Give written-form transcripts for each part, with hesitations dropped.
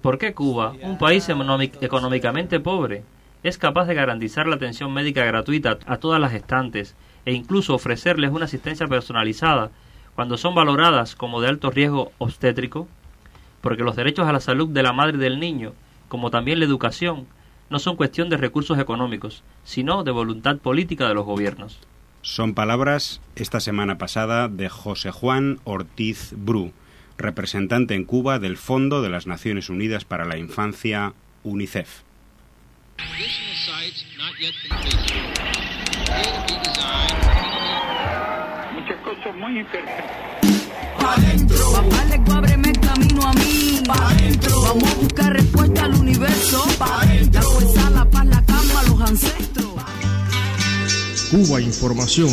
¿Por qué Cuba, un país económicamente pobre, es capaz de garantizar la atención médica gratuita a todas las gestantes e incluso ofrecerles una asistencia personalizada cuando son valoradas como de alto riesgo obstétrico? Porque los derechos a la salud de la madre y del niño, como también la educación, no son cuestión de recursos económicos, sino de voluntad política de los gobiernos. Son palabras esta semana pasada de José Juan Ortiz Bru, representante en Cuba del Fondo de las Naciones Unidas para la Infancia, UNICEF. Muchas cosas muy interesantes. Pa' dentro. Papá, le ábreme el camino a mí. Pa' dentro. Vamos a buscar respuesta al universo. Pa' dentro. La fuerza, la paz, la calma, los ancestros. Cuba Información.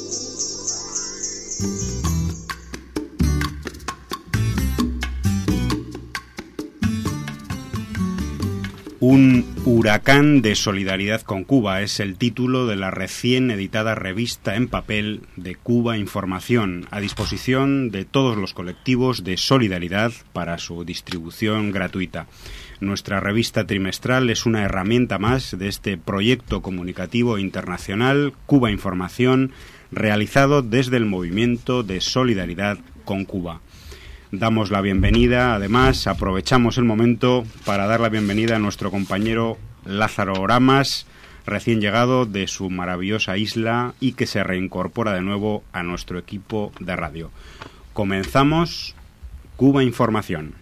Un huracán de solidaridad con Cuba es el título de la recién editada revista en papel de Cuba Información, a disposición de todos los colectivos de solidaridad para su distribución gratuita. Nuestra revista trimestral es una herramienta más de este proyecto comunicativo internacional Cuba Información, realizado desde el Movimiento de Solidaridad con Cuba. Damos la bienvenida, además, aprovechamos el momento para dar la bienvenida a nuestro compañero Lázaro Oramas, recién llegado de su maravillosa isla y que se reincorpora de nuevo a nuestro equipo de radio. Comenzamos Cuba Información.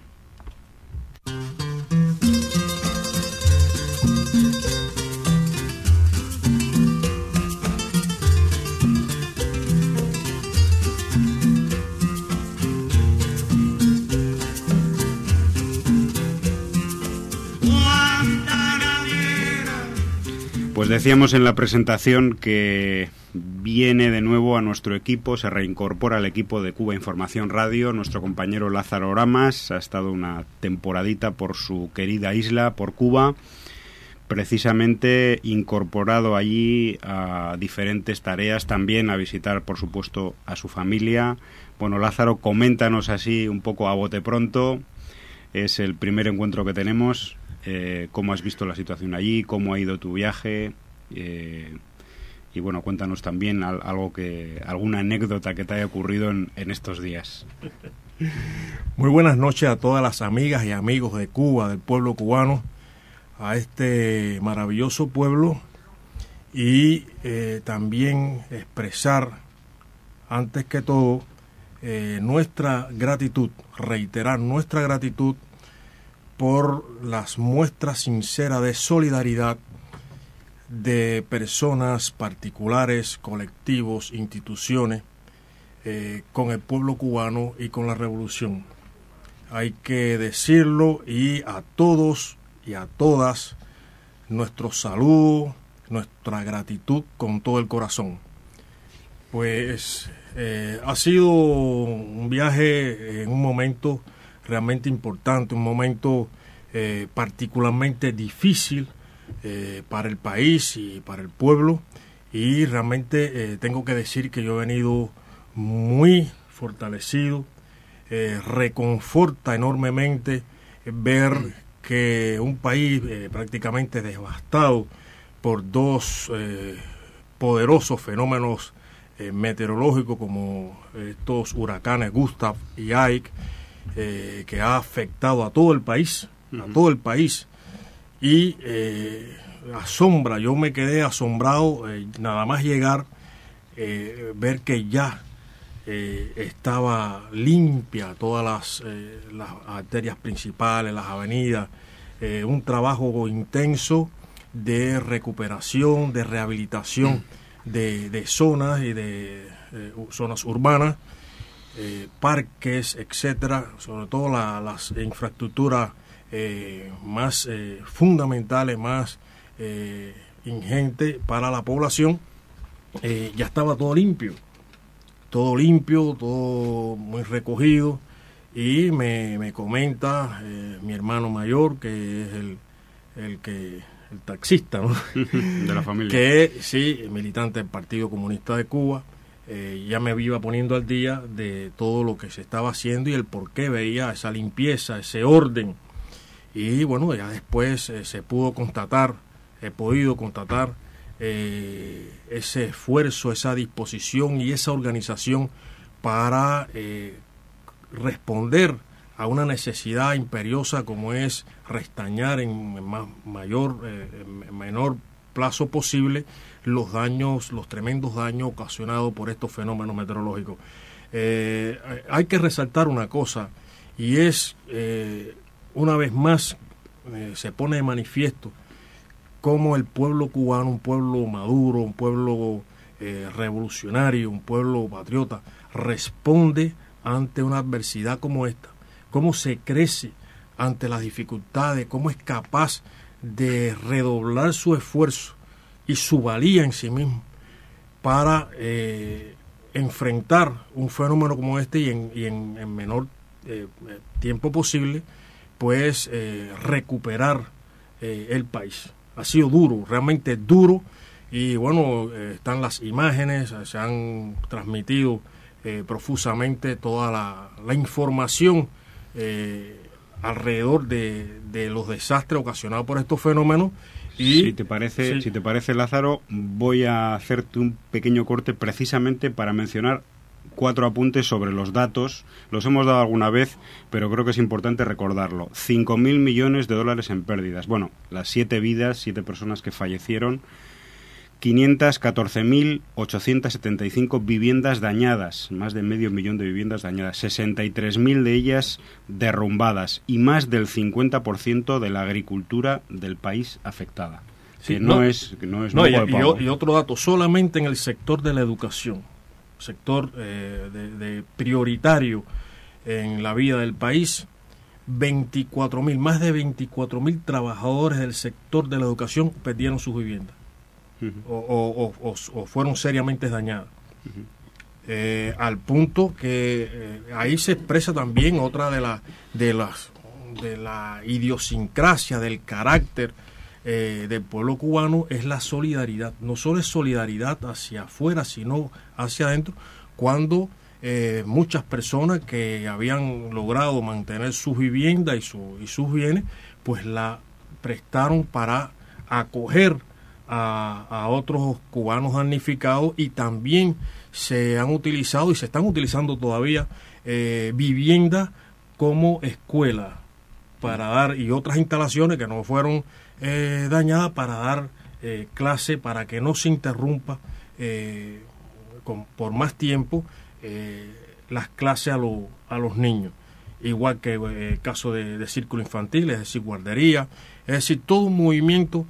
Pues decíamos en la presentación que viene de nuevo a nuestro equipo, se reincorpora al equipo de Cuba Información Radio, nuestro compañero Lázaro Oramas. Ha estado una temporadita por su querida isla, por Cuba, precisamente incorporado allí a diferentes tareas, también a visitar, por supuesto, a su familia. Bueno, Lázaro, coméntanos así un poco a bote pronto, es el primer encuentro que tenemos. ¿Cómo has visto la situación allí? ¿Cómo ha ido tu viaje? Y bueno, cuéntanos también alguna anécdota que te haya ocurrido en estos días. Muy buenas noches a todas las amigas y amigos de Cuba, del pueblo cubano, a este maravilloso pueblo, y también expresar, antes que todo, nuestra gratitud, reiterar nuestra gratitud por las muestras sinceras de solidaridad de personas particulares, colectivos, instituciones, con el pueblo cubano y con la revolución. Hay que decirlo, y a todos y a todas, nuestro saludo, nuestra gratitud con todo el corazón. Pues ha sido un viaje en un momento realmente importante, un momento particularmente difícil para el país y para el pueblo, y realmente tengo que decir que yo he venido muy fortalecido. Reconforta enormemente ver que un país prácticamente devastado por dos poderosos fenómenos meteorológicos como estos huracanes Gustav y Ike, que ha afectado a todo el país, y asombra, yo me quedé asombrado nada más llegar, ver que ya estaba limpia todas las arterias principales, las avenidas, un trabajo intenso de recuperación, de rehabilitación de zonas y de zonas urbanas, parques, etcétera, sobre todo las infraestructuras más fundamentales, más ingentes para la población. Ya estaba todo limpio, todo muy recogido, y me comenta mi hermano mayor, que es el taxista, ¿no? De la familia, que sí, militante del Partido Comunista de Cuba. Ya me iba poniendo al día de todo lo que se estaba haciendo y el por qué veía esa limpieza, ese orden. y bueno, ya después se pudo constatar, he podido constatar ese esfuerzo, esa disposición y esa organización para responder a una necesidad imperiosa como es restañar en menor plazo posible los tremendos daños ocasionados por estos fenómenos meteorológicos. Hay que resaltar una cosa, y es, una vez más, se pone de manifiesto cómo el pueblo cubano, un pueblo maduro, un pueblo revolucionario, un pueblo patriota, responde ante una adversidad como esta, cómo se crece ante las dificultades, cómo es capaz de redoblar su esfuerzo y su valía en sí mismo para enfrentar un fenómeno como este y en menor tiempo posible, pues recuperar el país. Ha sido duro, realmente duro, y bueno, están las imágenes, se han transmitido profusamente toda la información alrededor de los desastres ocasionados por estos fenómenos. Y si te parece, Lázaro, voy a hacerte un pequeño corte precisamente para mencionar 4 apuntes sobre los datos. Los hemos dado alguna vez, pero creo que es importante recordarlo. 5.000 millones de dólares en pérdidas. Bueno, las 7 vidas, 7 personas que fallecieron. 514.875 viviendas dañadas, más de medio millón de viviendas dañadas, 63.000 de ellas derrumbadas y más del 50% de la agricultura del país afectada. Sí, y otro dato, solamente en el sector de la educación, sector prioritario en la vida del país, 24.000, más de 24.000 trabajadores del sector de la educación perdieron sus viviendas. O fueron seriamente dañadas. Al punto que ahí se expresa también otra de la idiosincrasia, del carácter del pueblo cubano, es la solidaridad. No solo es solidaridad hacia afuera, sino hacia adentro, cuando muchas personas que habían logrado mantener sus viviendas y sus bienes, pues la prestaron para acoger a otros cubanos damnificados, y también se han utilizado y se están utilizando todavía viviendas como escuela para dar, y otras instalaciones que no fueron dañadas para dar clase, para que no se interrumpa por más tiempo las clases a los niños, igual que el caso de círculo infantil, es decir, guardería, es decir, todo un movimiento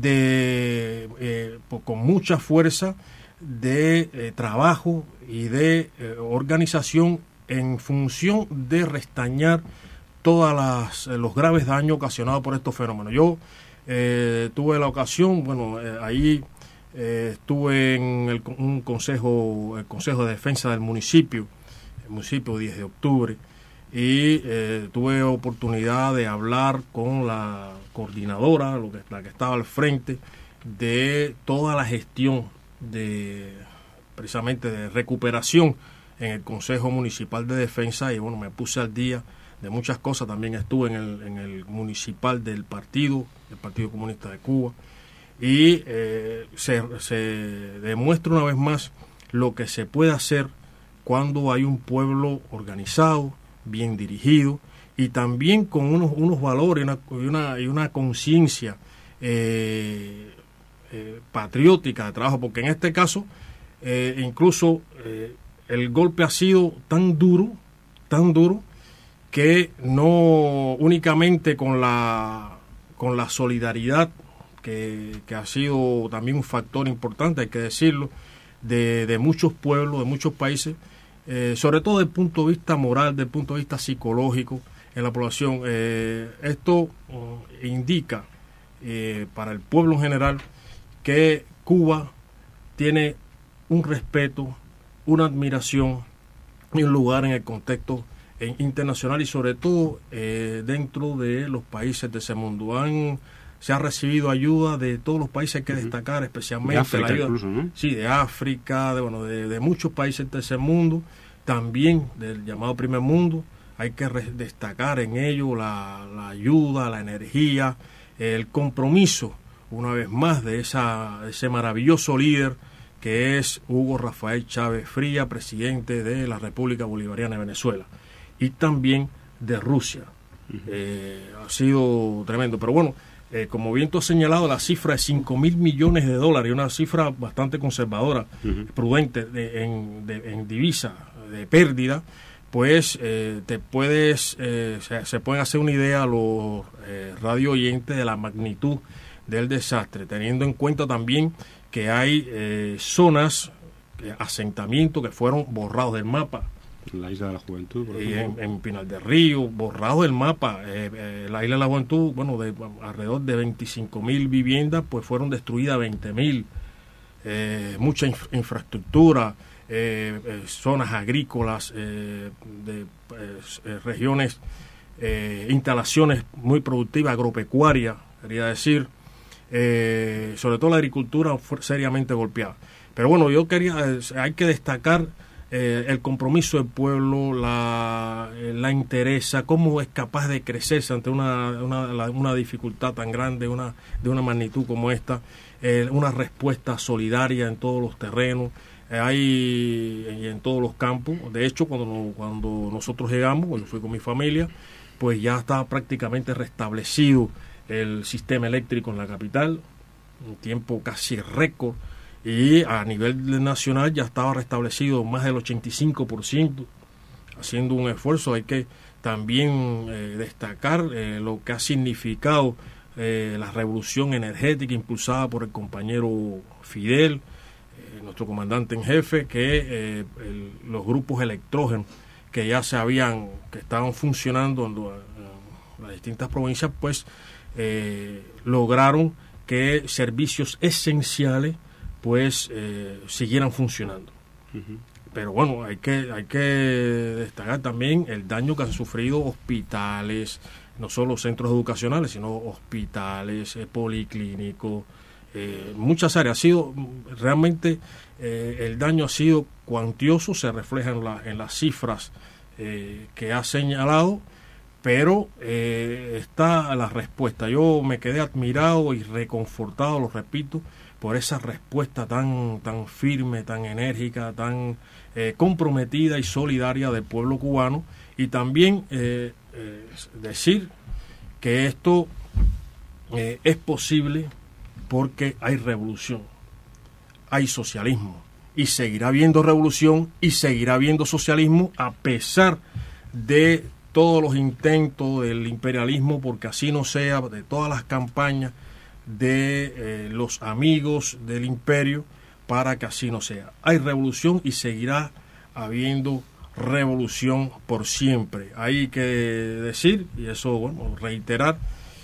con mucha fuerza de trabajo y de organización en función de restañar todos los graves daños ocasionados por estos fenómenos. Yo tuve la ocasión, ahí estuve en el Consejo de Defensa del municipio, el municipio 10 de octubre, y tuve oportunidad de hablar con la coordinadora, la que estaba al frente de toda la gestión precisamente de recuperación en el Consejo Municipal de Defensa, y bueno, me puse al día de muchas cosas. También estuve en el municipal del Partido Comunista de Cuba, y se demuestra una vez más lo que se puede hacer cuando hay un pueblo organizado, bien dirigido, y también con unos valores y una conciencia patriótica de trabajo, porque en este caso incluso el golpe ha sido tan duro que no únicamente con la solidaridad que ha sido también un factor importante, hay que decirlo, de muchos pueblos, de muchos países, sobre todo desde el punto de vista moral, desde el punto de vista psicológico en la población. Esto indica para el pueblo en general que Cuba tiene un respeto, una admiración y un lugar en el contexto internacional, y sobre todo dentro de los países de ese mundo. Se ha recibido ayuda de todos los países, hay que destacar especialmente de África, la ayuda, incluso, ¿no? Sí, de África, de muchos países de ese mundo, también del llamado primer mundo. hay que destacar en ello la ayuda, la energía, el compromiso, una vez más, de ese maravilloso líder que es Hugo Rafael Chávez Fría, presidente de la República Bolivariana de Venezuela, y también de Rusia. Ha sido tremendo. Pero bueno, como bien tú has señalado, la cifra de 5.000 millones de dólares, una cifra bastante conservadora, prudente en divisa, de pérdida, pues se pueden hacer una idea a los radio oyentes de la magnitud del desastre, teniendo en cuenta también que hay zonas, asentamientos que fueron borrados del mapa. La Isla de la Juventud, por ejemplo. En Pinar del Río, borrado del mapa. La Isla de la Juventud, bueno, de alrededor de 25.000 viviendas, pues fueron destruidas 20.000. Mucha infraestructura, zonas agrícolas, regiones, instalaciones muy productivas, agropecuarias, quería decir. Sobre todo la agricultura fue seriamente golpeada. Pero bueno, hay que destacar el compromiso del pueblo, la entereza, cómo es capaz de crecerse ante una dificultad tan grande, de una magnitud como esta, una respuesta solidaria en todos los terrenos, y en todos los campos. De hecho, cuando nosotros llegamos, yo fui con mi familia, pues ya estaba prácticamente restablecido el sistema eléctrico en la capital, un tiempo casi récord, y a nivel nacional ya estaba restablecido más del 85%, haciendo un esfuerzo. Hay que también destacar lo que ha significado la revolución energética impulsada por el compañero Fidel, nuestro comandante en jefe, que los grupos electrógenos que ya que estaban funcionando en las distintas provincias, pues lograron que servicios esenciales pues siguieran funcionando. Pero bueno, hay que destacar también el daño que han sufrido hospitales, no solo centros educacionales, sino hospitales, policlínicos, muchas áreas. Ha sido realmente, el daño ha sido cuantioso, se refleja en las cifras que ha señalado, pero está la respuesta. Yo me quedé admirado y reconfortado, lo repito, por esa respuesta tan firme, tan enérgica, tan comprometida y solidaria del pueblo cubano. Y también decir que esto es posible porque hay revolución, hay socialismo, y seguirá habiendo revolución y seguirá habiendo socialismo a pesar de todos los intentos del imperialismo, porque así no sea, de todas las campañas de los amigos del imperio, para que así no sea. Hay revolución y seguirá habiendo revolución por siempre. Hay que decir, y eso, bueno, reiterar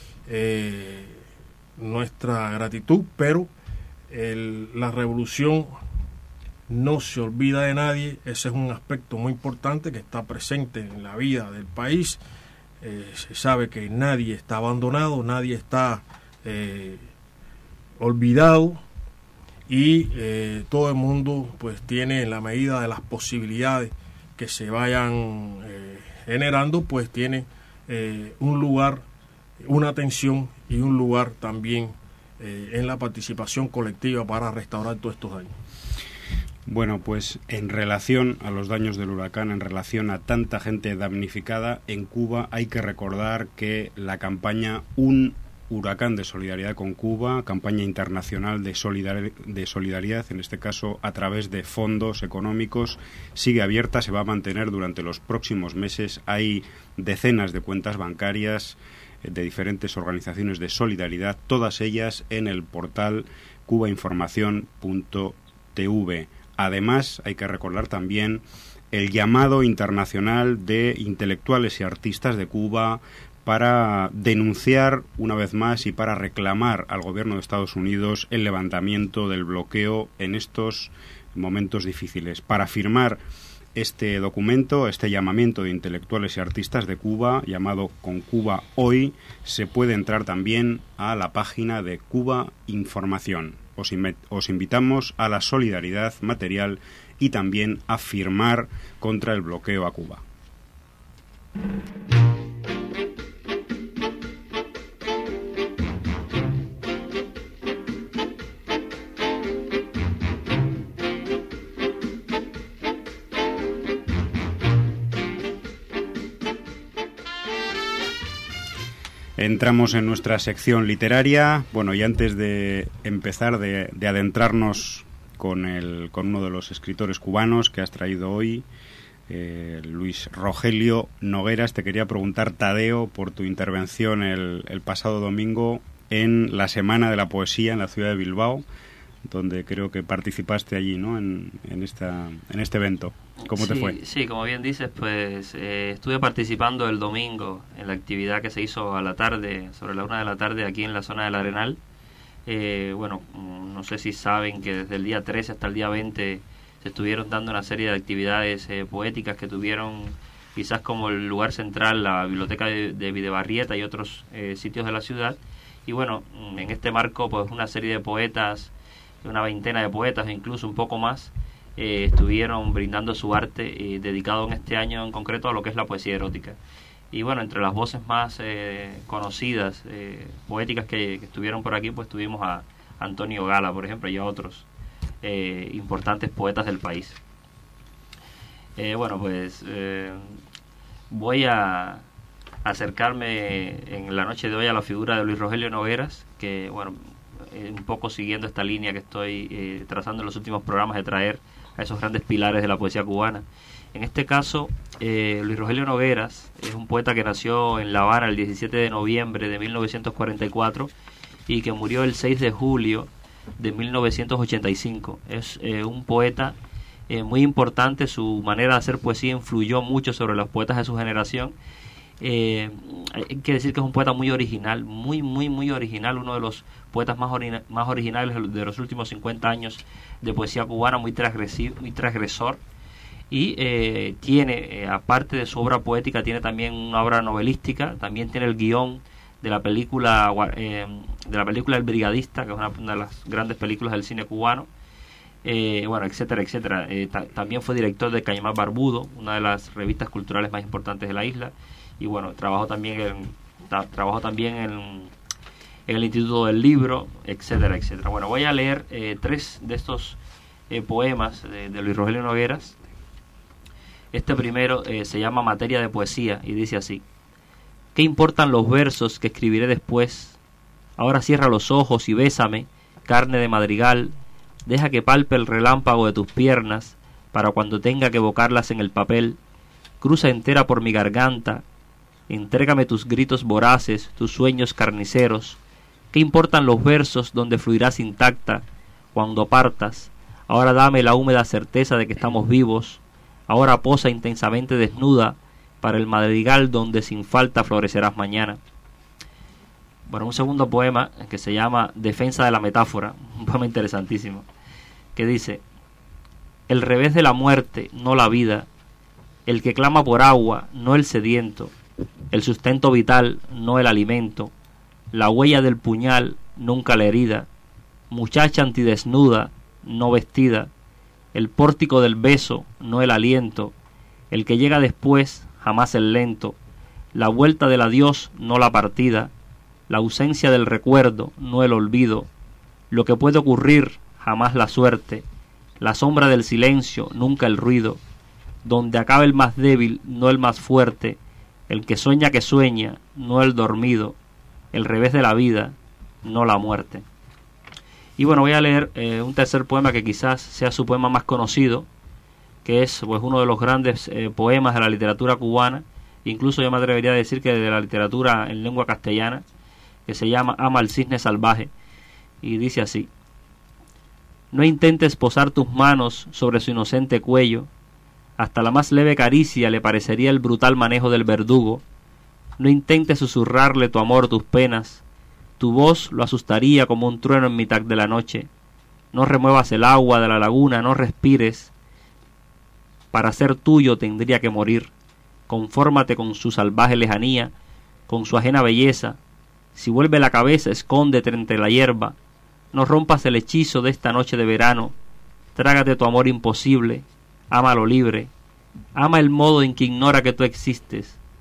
nuestra gratitud, pero la revolución no se olvida de nadie. Ese es un aspecto muy importante que está presente en la vida del país. Se sabe que nadie está abandonado, nadie está olvidado, y todo el mundo pues tiene, en la medida de las posibilidades que se vayan generando, pues tiene un lugar, una atención y un lugar también en la participación colectiva para restaurar todos estos daños. Bueno, pues en relación a los daños del huracán, en relación a tanta gente damnificada, en Cuba hay que recordar que la campaña Un Huracán de Solidaridad con Cuba, campaña internacional de solidaridad, en este caso a través de fondos económicos, sigue abierta, se va a mantener durante los próximos meses. Hay decenas de cuentas bancarias de diferentes organizaciones de solidaridad, todas ellas en el portal cubainformación.tv. Además, hay que recordar también el llamado internacional de intelectuales y artistas de Cuba para denunciar una vez más y para reclamar al gobierno de Estados Unidos el levantamiento del bloqueo en estos momentos difíciles. Para firmar este documento, este llamamiento de intelectuales y artistas de Cuba, llamado Con Cuba Hoy, se puede entrar también a la página de Cuba Información. Os invitamos a la solidaridad material y también a firmar contra el bloqueo a Cuba. Entramos en nuestra sección literaria. Bueno, y antes de empezar, de adentrarnos con uno de los escritores cubanos que has traído hoy, Luis Rogelio Nogueras, te quería preguntar, Tadeo, por tu intervención el pasado domingo en la Semana de la Poesía en la ciudad de Bilbao, donde creo que participaste allí, ¿no? En este evento. ¿Cómo te fue? Sí, como bien dices, pues estuve participando el domingo en la actividad que se hizo a la tarde, sobre la 1 de la tarde, aquí en la zona del Arenal. Bueno, no sé si saben que desde el día 13 hasta el día 20 se estuvieron dando una serie de actividades poéticas que tuvieron quizás como el lugar central la biblioteca de Videbarrieta y otros sitios de la ciudad. Y bueno, en este marco, pues una serie de poetas, una veintena de poetas e incluso un poco más, estuvieron brindando su arte dedicado en este año en concreto a lo que es la poesía erótica. Y bueno, entre las voces más conocidas, poéticas que estuvieron por aquí, pues tuvimos a Antonio Gala, por ejemplo, y a otros importantes poetas del país. Bueno, pues voy a acercarme en la noche de hoy a la figura de Luis Rogelio Nogueras, que bueno, un poco siguiendo esta línea que estoy trazando en los últimos programas de traer a esos grandes pilares de la poesía cubana. En este caso, Luis Rogelio Nogueras es un poeta que nació en La Habana el 17 de noviembre de 1944 y que murió el 6 de julio de 1985. Es un poeta muy importante. Su manera de hacer poesía influyó mucho sobre los poetas de su generación. Hay que decir que es un poeta muy original, muy original, uno de los poetas más originales de los últimos 50 años de poesía cubana, muy transgresor. Y tiene, aparte de su obra poética, tiene también una obra novelística, también tiene el guión de la película El Brigadista, que es una de las grandes películas del cine cubano, bueno, etcétera, etcétera. También fue director de Caimán Barbudo, una de las revistas culturales más importantes de la isla, y bueno, trabajó también en el Instituto del Libro, etcétera, etcétera. Bueno, voy a leer 3 de estos poemas de Luis Rogelio Nogueras. Este primero se llama Materia de Poesía y dice así: ¿qué importan los versos que escribiré después? Ahora cierra los ojos y bésame, carne de madrigal, deja que palpe el relámpago de tus piernas, para cuando tenga que evocarlas en el papel, cruza entera por mi garganta, entrégame tus gritos voraces, tus sueños carniceros. ¿Qué importan los versos donde fluirás intacta? Cuando partas, ahora dame la húmeda certeza de que estamos vivos. Ahora posa intensamente desnuda para el madrigal donde sin falta florecerás mañana. Bueno, un segundo poema que se llama Defensa de la Metáfora, un poema interesantísimo, que dice: el revés de la muerte, no la vida, el que clama por agua, no el sediento, el sustento vital, no el alimento, la huella del puñal, nunca la herida, muchacha antidesnuda, no vestida, el pórtico del beso, no el aliento, el que llega después, jamás el lento, la vuelta del adiós, no la partida, la ausencia del recuerdo, no el olvido, lo que puede ocurrir, jamás la suerte, la sombra del silencio, nunca el ruido, donde acaba el más débil, no el más fuerte, el que sueña, no el dormido, el revés de la vida, no la muerte. Y bueno, voy a leer un tercer poema que quizás sea su poema más conocido, que es pues uno de los grandes poemas de la literatura cubana, incluso yo me atrevería a decir que de la literatura en lengua castellana, que se llama Ama al cisne salvaje, y dice así: no intentes posar tus manos sobre su inocente cuello, hasta la más leve caricia le parecería el brutal manejo del verdugo. No intentes susurrarle tu amor, tus penas, tu voz lo asustaría como un trueno en mitad de la noche. No remuevas el agua de la laguna, no respires. Para ser tuyo tendría que morir. Confórmate con su salvaje lejanía, con su ajena belleza. Si vuelve la cabeza, escóndete entre la hierba. No rompas el hechizo de esta noche de verano. Trágate tu amor imposible. Ámalo libre. Ama el modo en que ignora que tú existes.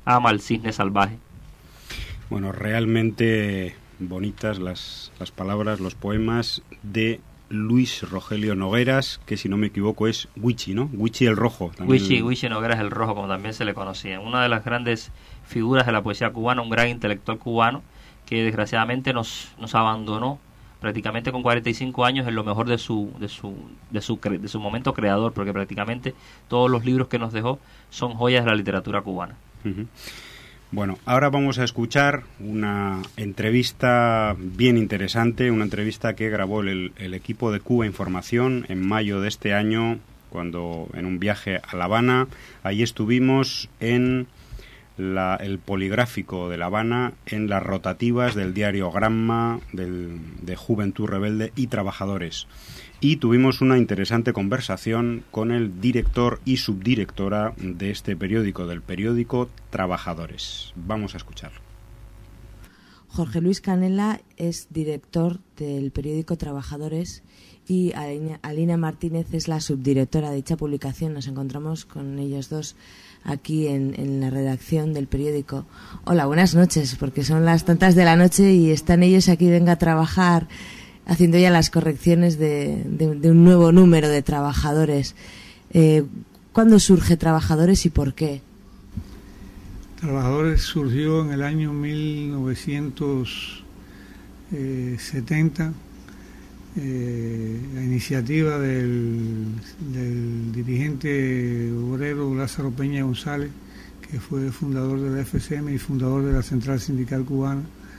ama al cisne salvaje. Bueno, realmente bonitas las palabras, los poemas de Luis Rogelio Nogueras, que si no me equivoco es Wichi, ¿no? Wichi el Rojo. Wichi Nogueras el Rojo, como también se le conocía. Una de las grandes figuras de la poesía cubana, un gran intelectual cubano que desgraciadamente nos abandonó prácticamente con 45 años en lo mejor de su momento creador, porque prácticamente todos los libros que nos dejó son joyas de la literatura cubana. Uh-huh. Bueno, ahora vamos a escuchar una entrevista bien interesante, una entrevista que grabó el equipo de Cuba Información en mayo de este año, cuando en un viaje a La Habana. Allí estuvimos en el Poligráfico de La Habana, en las rotativas del diario Gramma, de Juventud Rebelde y Trabajadores. Y tuvimos una interesante conversación con el director y subdirectora de este periódico, del periódico Trabajadores. Vamos a escucharlo. Jorge Luis Canela es director del periódico Trabajadores y Alina Martínez es la subdirectora de dicha publicación. Nos encontramos con ellos dos aquí en la redacción del periódico. Hola, buenas noches, porque son las tantas de la noche y están ellos aquí, venga a trabajar, haciendo ya las correcciones de un nuevo número de Trabajadores. ¿Cuándo surge Trabajadores y por qué? Trabajadores surgió en el año 1970, la iniciativa del dirigente obrero Lázaro Peña González, que fue fundador de la FCM y fundador de la Central Sindical Cubana.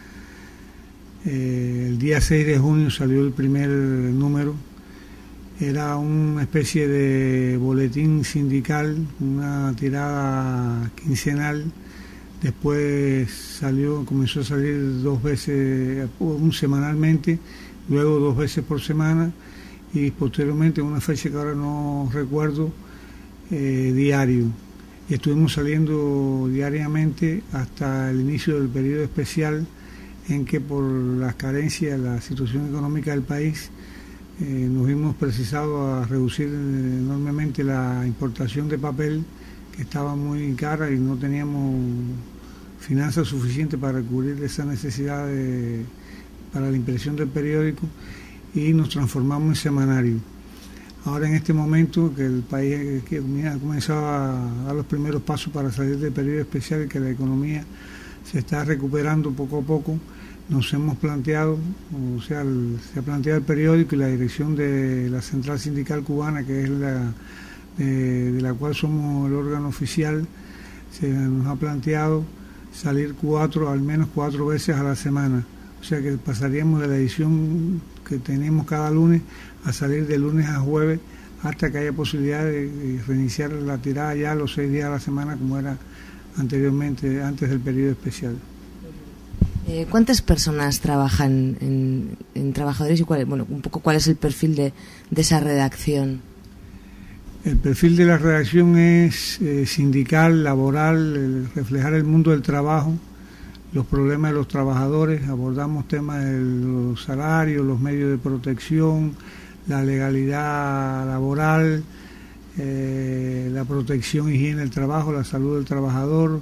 El día 6 de junio salió el primer número. Era una especie de boletín sindical, una tirada quincenal. Después comenzó a salir 2 veces, semanalmente, luego 2 veces por semana y posteriormente, una fecha que ahora no recuerdo, diario. Y estuvimos saliendo diariamente hasta el inicio del periodo especial, en que por las carencias, la situación económica del país, nos vimos precisados a reducir enormemente la importación de papel, que estaba muy cara y no teníamos finanzas suficientes para cubrir esa necesidad para la impresión del periódico, y nos transformamos en semanario. Ahora, en este momento que el país ha comenzado a dar los primeros pasos para salir del periodo especial y que la economía se está recuperando poco a poco, nos hemos planteado, se ha planteado el periódico y la dirección de la Central Sindical Cubana, que es de la cual somos el órgano oficial, se nos ha planteado salir al menos 4 veces a la semana. O sea que pasaríamos de la edición que tenemos cada lunes a salir de lunes a jueves hasta que haya posibilidad de reiniciar la tirada ya los 6 días a la semana, como era anteriormente, antes del periodo especial. ¿Cuántas personas trabajan en Trabajadores y cuál es el perfil de esa redacción? El perfil de la redacción es sindical, laboral, reflejar el mundo del trabajo, los problemas de los trabajadores. Abordamos temas de los salarios, los medios de protección, la legalidad laboral, la protección e higiene del trabajo, la salud del trabajador,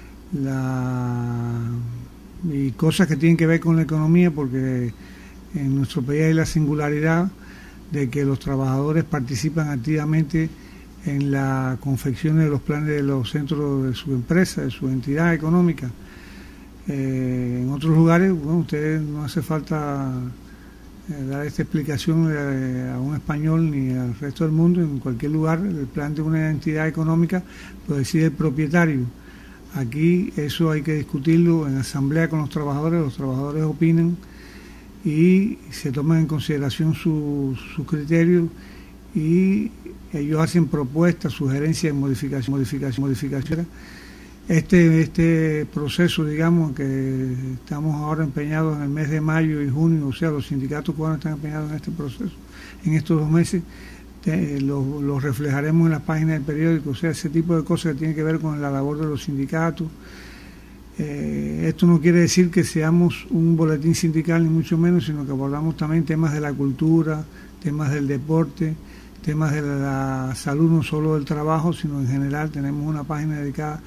y cosas que tienen que ver con la economía, porque en nuestro país hay la singularidad de que los trabajadores participan activamente en la confección de los planes de los centros de su empresa, de su entidad económica. En otros lugares, ustedes no hace falta dar esta explicación a un español ni al resto del mundo. En cualquier lugar, el plan de una entidad económica lo decide el propietario. Aquí eso hay que discutirlo en asamblea con los trabajadores opinan y se toman en consideración sus criterios, y ellos hacen propuestas, sugerencias, modificaciones. Este proceso, digamos, que estamos ahora empeñados en el mes de mayo y junio, o sea, los sindicatos cubanos están empeñados en este proceso, en estos 2 meses, lo reflejaremos en las páginas del periódico, o sea, ese tipo de cosas que tienen que ver con la labor de los sindicatos. Esto no quiere decir que seamos un boletín sindical, ni mucho menos, sino que abordamos también temas de la cultura, temas del deporte, temas de la salud, no solo del trabajo, sino en general. Tenemos una página dedicada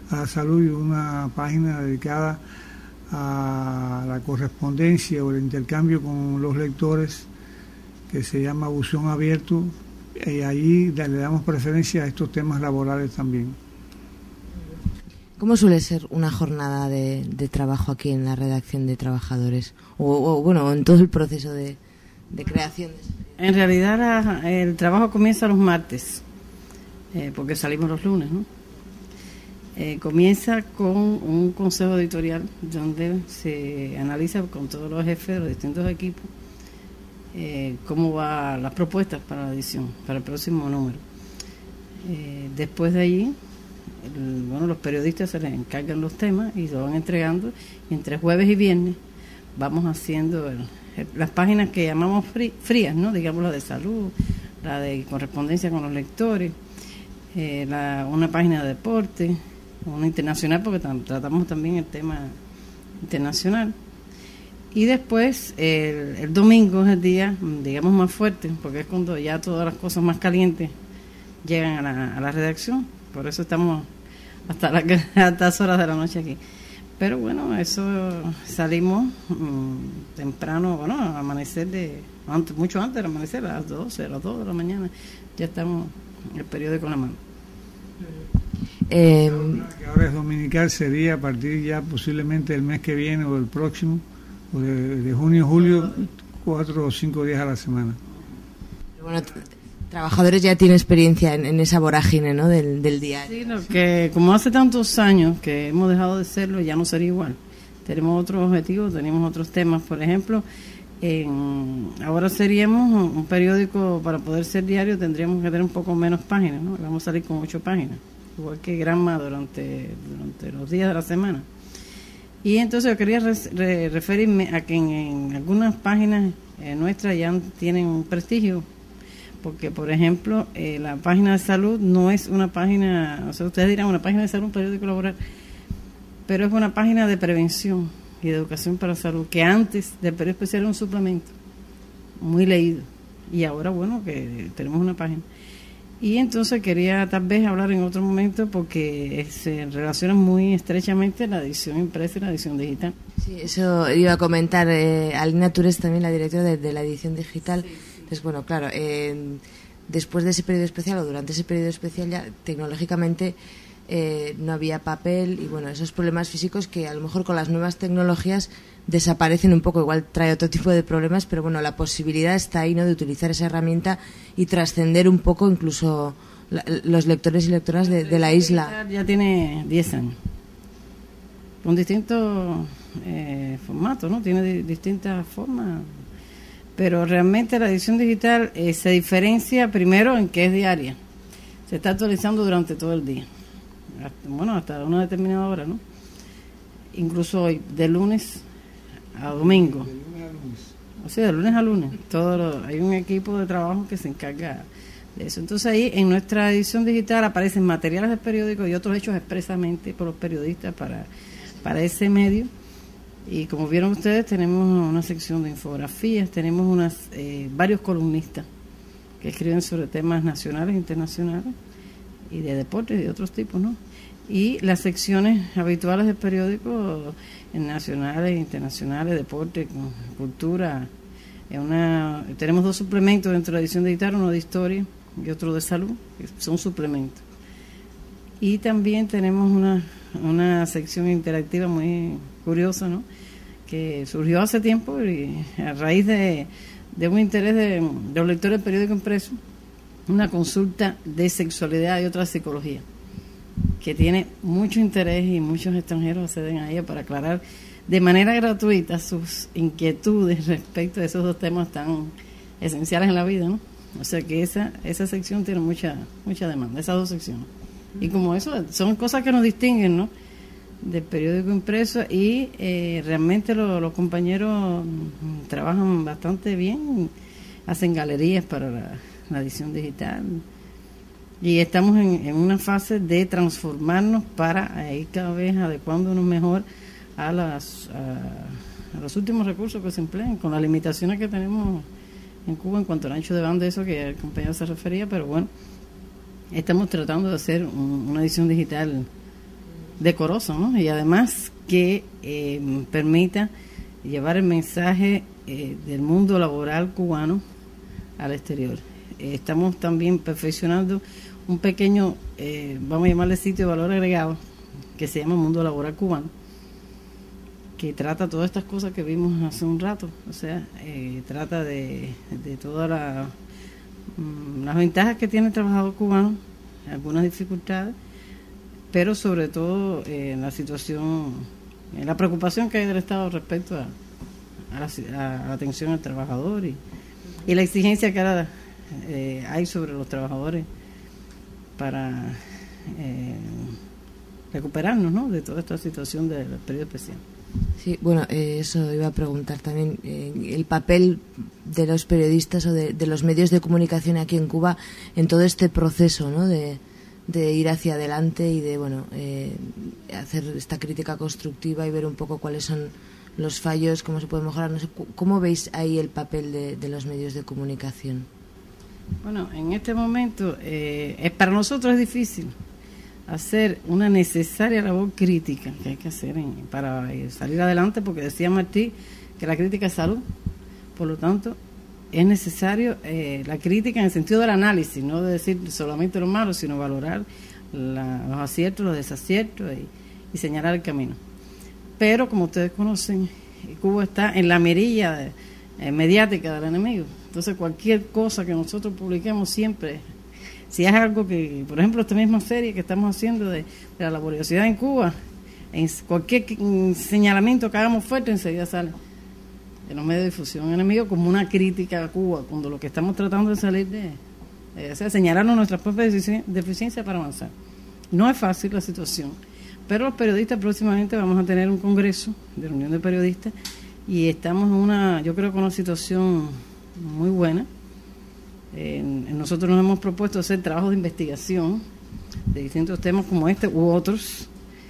a la salud, y una página dedicada a la correspondencia o el intercambio con los lectores, que se llama Buzón Abierto, y allí le damos preferencia a estos temas laborales también. ¿Cómo suele ser una jornada de trabajo aquí en la redacción de Trabajadores? O bueno, en todo el proceso de creación. En realidad el trabajo comienza los martes, porque salimos los lunes, ¿no? Comienza con un consejo editorial donde se analiza con todos los jefes de los distintos equipos cómo van las propuestas para la edición, para el próximo número. Después de allí, los periodistas se les encargan los temas y lo van entregando, y entre jueves y viernes vamos haciendo las páginas que llamamos frías, ¿no? Digamos la de salud, la de correspondencia con los lectores, una página de deporte, una internacional, porque tratamos también el tema internacional. Y después el domingo es el día, digamos, más fuerte, porque es cuando ya todas las cosas más calientes llegan a la redacción. Por eso estamos hasta altas horas de la noche aquí. Pero bueno, eso salimos temprano, bueno, al amanecer, mucho antes del amanecer, a las 12, a las 2 de la mañana, ya estamos en el periódico en la mano. Que ahora es dominical, sería a partir ya posiblemente el mes que viene o el próximo, o de junio, julio, 4 o 5 días a la semana. Bueno, Trabajadores ya tiene experiencia en esa vorágine, ¿no? del diario. Sí, que como hace tantos años que hemos dejado de serlo, ya no sería igual. Tenemos otros objetivos, tenemos otros temas. Por ejemplo, ahora seríamos un periódico, para poder ser diario tendríamos que tener un poco menos páginas, ¿no? Vamos a salir con 8 páginas, igual que Granma durante los días de la semana. Y entonces yo quería referirme a que en algunas páginas nuestras ya tienen un prestigio, porque por ejemplo la página de salud no es una página, o sea, ustedes dirán una página de salud, un periódico laboral, pero es una página de prevención y de educación para la salud, que antes del periódico especial era un suplemento muy leído, y ahora bueno que tenemos una página. Y entonces quería tal vez hablar en otro momento, porque se relaciona muy estrechamente la edición impresa y la edición digital. Sí, eso iba a comentar. Alina Tú eres también la directora de la edición digital. Sí. Entonces, bueno, claro, después de ese periodo especial o durante ese periodo especial ya tecnológicamente no había papel, y bueno, esos problemas físicos que a lo mejor con las nuevas tecnologías desaparecen un poco, igual trae otro tipo de problemas, pero bueno, la posibilidad está ahí, ¿no?, de utilizar esa herramienta y trascender un poco incluso los lectores y lectoras de la isla. Ya tiene 10 años, con distintos formatos, ¿no? Tiene distintas formas, pero realmente la edición digital se diferencia primero en que es diaria, se está actualizando durante todo el día, hasta una determinada hora, ¿no? Incluso hoy, de lunes a domingo, o sea, de lunes a lunes, hay un equipo de trabajo que se encarga de eso. Entonces ahí en nuestra edición digital aparecen materiales del periódico y otros hechos expresamente por los periodistas para ese medio. Y como vieron ustedes, tenemos una sección de infografías, tenemos varios columnistas que escriben sobre temas nacionales e internacionales y de deportes y de otros tipos, ¿no? Y las secciones habituales del periódico, nacionales, internacionales, deporte, cultura. Tenemos 2 suplementos dentro de la edición digital, uno de historia y otro de salud, que son suplementos. Y también tenemos una sección interactiva muy curiosa, ¿no?, que surgió hace tiempo y a raíz de un interés de los lectores del periódico impreso, una consulta de sexualidad y otra psicología, que tiene mucho interés y muchos extranjeros acceden a ella para aclarar de manera gratuita sus inquietudes respecto de esos 2 temas tan esenciales en la vida, ¿no? O sea que esa sección tiene mucha demanda, esas 2 secciones. Y como eso, son cosas que nos distinguen, ¿no?, del periódico impreso, y realmente los compañeros trabajan bastante bien, hacen galerías para la edición digital. Y estamos en una fase de transformarnos para ir cada vez adecuándonos mejor a los últimos recursos que se emplean, con las limitaciones que tenemos en Cuba en cuanto al ancho de banda, eso que el compañero se refería, pero bueno, estamos tratando de hacer una edición digital decoroso, ¿no? Y además que permita llevar el mensaje del mundo laboral cubano al exterior. Estamos también perfeccionando un pequeño, vamos a llamarle sitio de valor agregado, que se llama Mundo Laboral Cubano, que trata todas estas cosas que vimos hace un rato, o sea, trata de todas las ventajas que tiene el trabajador cubano, algunas dificultades, pero sobre todo la situación, la preocupación que hay del Estado respecto a la atención al trabajador y la exigencia que ahora hay sobre los trabajadores para recuperarnos, ¿no?, de toda esta situación del periodo especial. Sí, bueno, eso iba a preguntar también, el papel de los periodistas o de los medios de comunicación aquí en Cuba en todo este proceso, ¿no?, de ir hacia adelante y de, bueno, hacer esta crítica constructiva y ver un poco cuáles son los fallos, cómo se puede mejorar. No sé, ¿cómo veis ahí el papel de los medios de comunicación? Bueno, en este momento para nosotros es difícil hacer una necesaria labor crítica que hay que hacer para salir adelante, porque decía Martí que la crítica es salud. Por lo tanto, es necesario la crítica en el sentido del análisis, no de decir solamente lo malo, sino valorar los aciertos, los desaciertos y señalar el camino. Pero, como ustedes conocen, Cuba está en la mirilla mediática del enemigo. Entonces, cualquier cosa que nosotros publiquemos siempre, si es algo que, por ejemplo, esta misma serie que estamos haciendo de la laboriosidad en Cuba, en cualquier señalamiento que hagamos fuerte, enseguida sale en los medios de difusión enemigo como una crítica a Cuba, cuando lo que estamos tratando de salir o sea, señalarnos nuestras propias deficiencias para avanzar. No es fácil la situación, pero los periodistas próximamente vamos a tener un congreso de la Unión de Periodistas y estamos en yo creo que una situación muy buena. Nosotros nos hemos propuesto hacer trabajos de investigación de distintos temas como este u otros,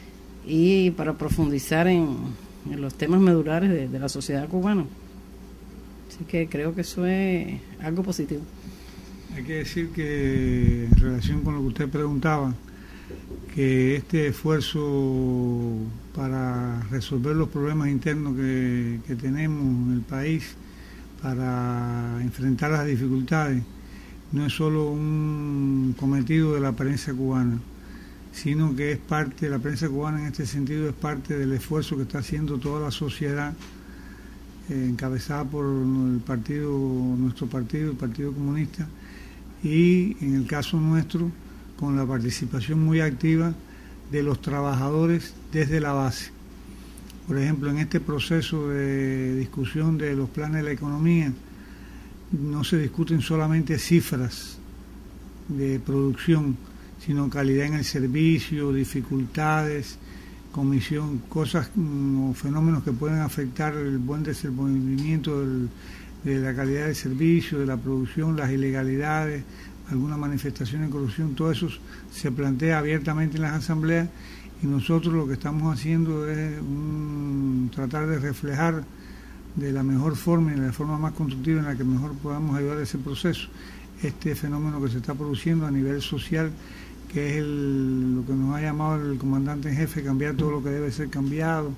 y para profundizar en los temas medulares de la sociedad cubana. Así que creo que eso es algo positivo. Hay que decir que, en relación con lo que usted preguntaba, que este esfuerzo para resolver los problemas internos que tenemos en el país, para enfrentar las dificultades, no es solo un cometido de la prensa cubana, sino que es parte, la prensa cubana en este sentido es parte del esfuerzo que está haciendo toda la sociedad, encabezada por nuestro partido, el Partido Comunista, y en el caso nuestro, con la participación muy activa de los trabajadores desde la base. Por ejemplo, en este proceso de discusión de los planes de la economía, no se discuten solamente cifras de producción, sino calidad en el servicio, dificultades, comisión, cosas o fenómenos que pueden afectar el buen desenvolvimiento de la calidad del servicio, de la producción, las ilegalidades, alguna manifestación de corrupción. Todo eso se plantea abiertamente en las asambleas. Y nosotros lo que estamos haciendo es tratar de reflejar de la mejor forma y de la forma más constructiva en la que mejor podamos ayudar a ese proceso, este fenómeno que se está produciendo a nivel social, que es lo que nos ha llamado el comandante en jefe, cambiar todo lo que debe ser cambiado,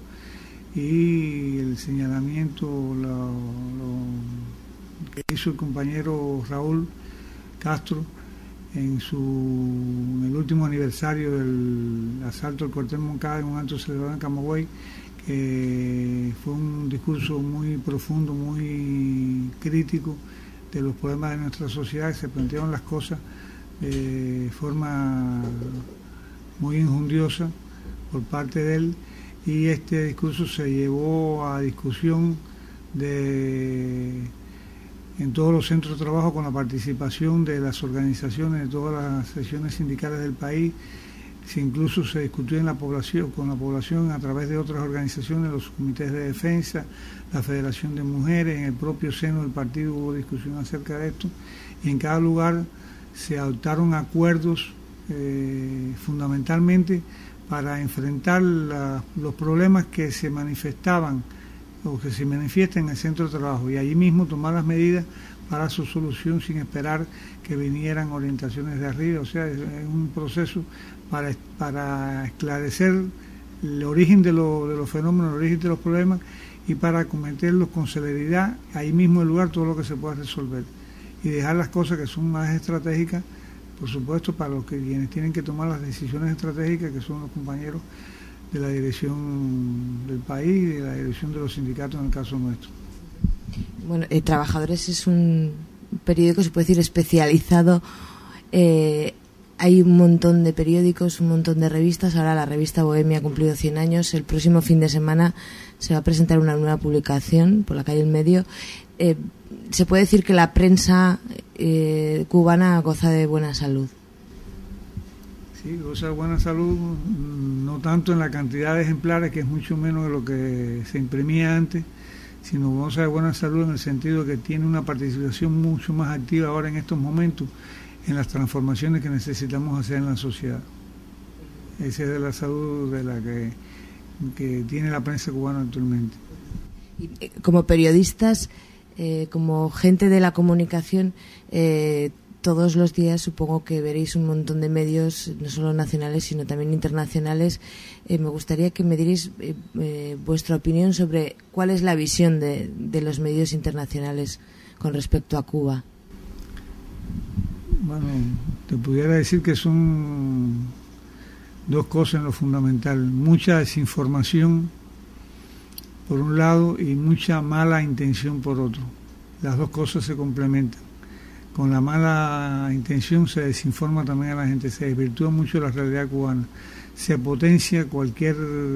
y el señalamiento que hizo el compañero Raúl Castro en el último aniversario del asalto al cuartel Moncada en un acto celebrado en Camagüey, que fue un discurso muy profundo, muy crítico de los problemas de nuestra sociedad. Se plantearon las cosas de forma muy injundiosa por parte de él, y este discurso se llevó a discusión en todos los centros de trabajo, con la participación de las organizaciones, de todas las secciones sindicales del país. Incluso se discutió con la población a través de otras organizaciones, los comités de defensa, la Federación de Mujeres, en el propio seno del partido hubo discusión acerca de esto, y en cada lugar se adoptaron acuerdos fundamentalmente para enfrentar los problemas que se manifestaban o que se manifiesta en el centro de trabajo, y allí mismo tomar las medidas para su solución sin esperar que vinieran orientaciones de arriba. O sea, es un proceso para esclarecer el origen de los fenómenos, el origen de los problemas, y para acometerlos con celeridad, ahí mismo en el lugar, todo lo que se pueda resolver, y dejar las cosas que son más estratégicas, por supuesto, para los que quienes tienen que tomar las decisiones estratégicas, que son los compañeros de la dirección del país y de la dirección de los sindicatos en el caso nuestro. Bueno, Trabajadores es un periódico, se puede decir, especializado. Hay un montón de periódicos, un montón de revistas. Ahora la revista Bohemia ha cumplido 100 años. El próximo fin de semana se va a presentar una nueva publicación por la calle El Medio. Se puede decir que la prensa cubana goza de buena salud. Sí, goza de buena salud, no tanto en la cantidad de ejemplares, que es mucho menos de lo que se imprimía antes, sino goza de buena salud en el sentido que tiene una participación mucho más activa ahora en estos momentos en las transformaciones que necesitamos hacer en la sociedad. Esa es de la salud de la que tiene la prensa cubana actualmente. Como periodistas, como gente de la comunicación, todos los días supongo que veréis un montón de medios, no solo nacionales sino también internacionales. Me gustaría que me dierais vuestra opinión sobre cuál es la visión de los medios internacionales con respecto a Cuba. Bueno, te pudiera decir que son dos cosas en lo fundamental: mucha desinformación por un lado y mucha mala intención por otro. Las dos cosas se complementan. Con la mala intención se desinforma también a la gente, se desvirtúa mucho la realidad cubana, se potencia cualquier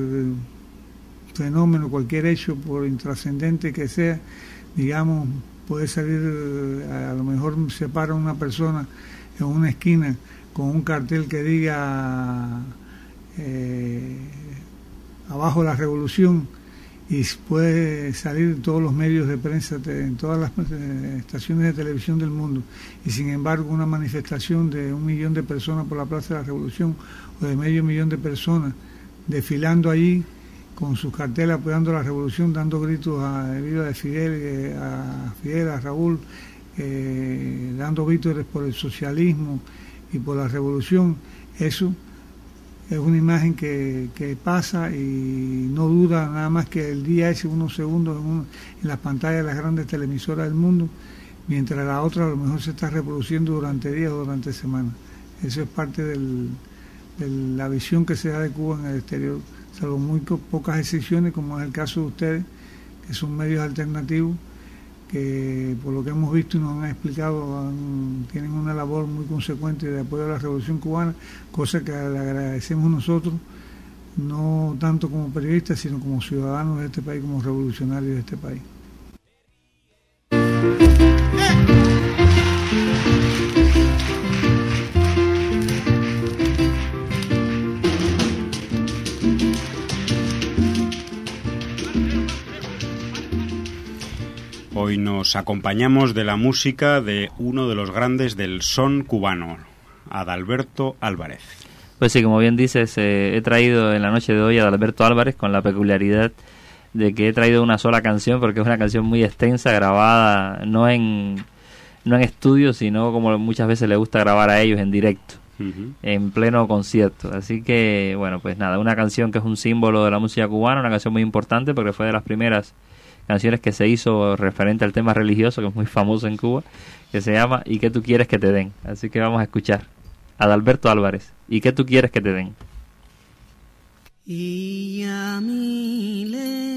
fenómeno, cualquier hecho, por intrascendente que sea. Digamos, puede salir, a lo mejor se para una persona en una esquina con un cartel que diga abajo la revolución, y puede salir en todos los medios de prensa, en todas las estaciones de televisión del mundo, y sin embargo una manifestación de 1 millón de personas por la Plaza de la Revolución, o de 500.000 de personas desfilando allí con sus carteles apoyando la revolución, dando gritos a viva de Fidel, a Raúl, dando vítores por el socialismo y por la revolución. Eso es una imagen que pasa y no dura nada más que el día ese, unos segundos en las pantallas de las grandes televisoras del mundo, mientras la otra a lo mejor se está reproduciendo durante días o durante semanas. Eso es parte de la visión que se da de Cuba en el exterior, salvo muy pocas excepciones, como es el caso de ustedes, que son medios alternativos, que por lo que hemos visto y nos han explicado tienen una labor muy consecuente de apoyo a la revolución cubana, cosa que le agradecemos nosotros, no tanto como periodistas sino como ciudadanos de este país, como revolucionarios de este país. Hoy nos acompañamos de la música de uno de los grandes del son cubano, Adalberto Álvarez. Pues sí, como bien dices, he traído en la noche de hoy a Adalberto Álvarez, con la peculiaridad de que he traído una sola canción, porque es una canción muy extensa, grabada no en estudio, sino como muchas veces le gusta grabar a ellos, en directo, en pleno concierto. Así que, bueno, pues nada, una canción que es un símbolo de la música cubana, una canción muy importante porque fue de las primeras canciones que se hizo referente al tema religioso, que es muy famoso en Cuba, que se llama ¿Y qué tú quieres que te den? Así que vamos a escuchar a Adalberto Álvarez, ¿Y qué tú quieres que te den? Y a mí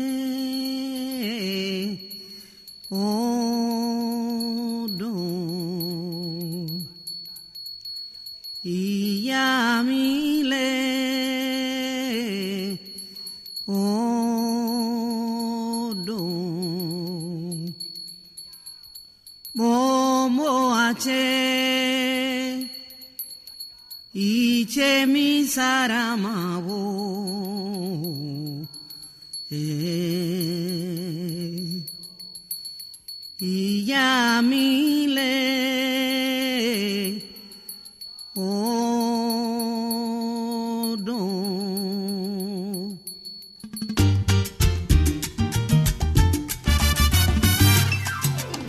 y a mí Momo ache iche mi saramabo y ya mi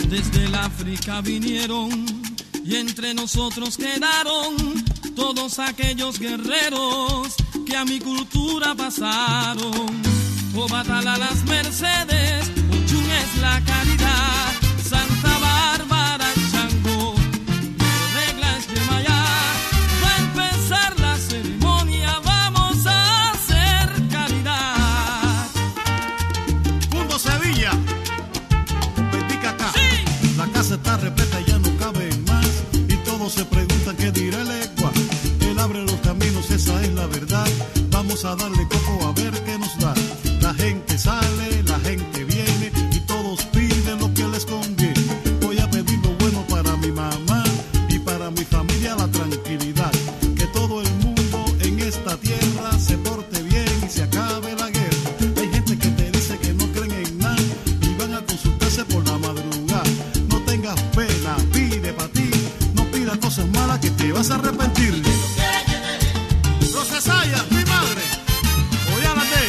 Desde el África vinieron y entre nosotros quedaron todos aquellos guerreros que a mi cultura pasaron. Obatala las Mercedes, Ochun es la caridad, Santa Bárbara el Chango, regla es Yemayá. Va a empezar la ceremonia, vamos a hacer caridad. Mundo Sevilla, Petica acá. Sí. La casa está repleta, ya no caben más y todos se preguntan qué dirá el Egua. Él abre los caminos, esa es la verdad. Vamos a darle coco a ver qué nos da. La gente sale, la gente viene y todos piden lo que les conviene. Voy a pedir lo bueno para mi mamá y para mi familia, la tranquilidad. Que todo el mundo en esta tierra se porte bien y se acabe la guerra. Hay gente que te dice que no creen en nada y van a consultarse por la madrugada. No tengas pena, pide para ti, no pidas cosas malas que te vas a arrepentir. Rosa Sayas, mi madre, Oyálate,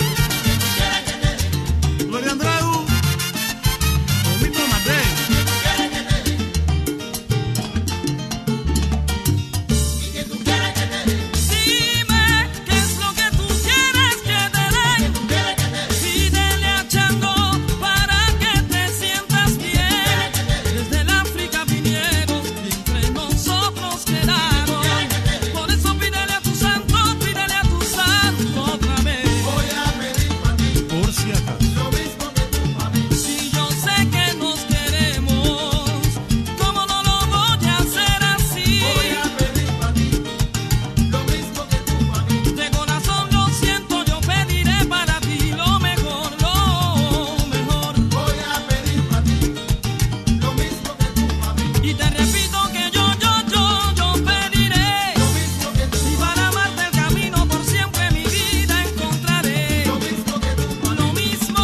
Gloria Andreu, Omito Mate. Dime qué es lo que tú quieres que te den. Pídele a Chango para que te sientas bien. Desde el África vinieron y entre nosotros quedaron. Por eso pídele a tu santo otra vez. Voy a pedir para ti, por si acaso, lo mismo que tú para mí. Si yo sé que nos queremos, ¿cómo no lo voy a hacer así? voy a pedir para ti, lo mismo que tú para mí. De corazón lo siento, yo pediré para ti lo mejor, lo mejor. Voy a pedir para ti, lo mismo que tú para mí. Y te repito que yo pediré Lo mismo que tú, y para amarte el camino por siempre mi vida encontraré. lo mismo que tú para mí. Lo mismo.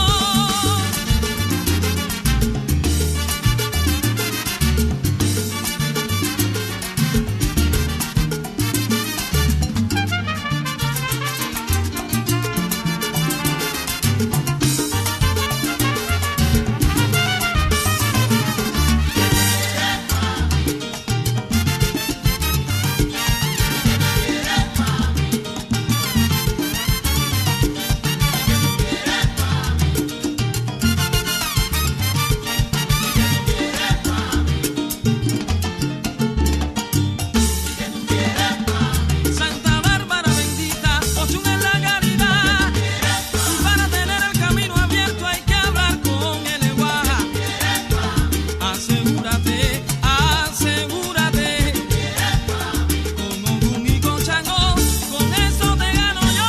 Santa Bárbara bendita, Ochun es la caridad. Y para tener el camino abierto hay que hablar con el Egua. Asegúrate, asegúrate. Con Ogún y con Chango, con eso te gano yo.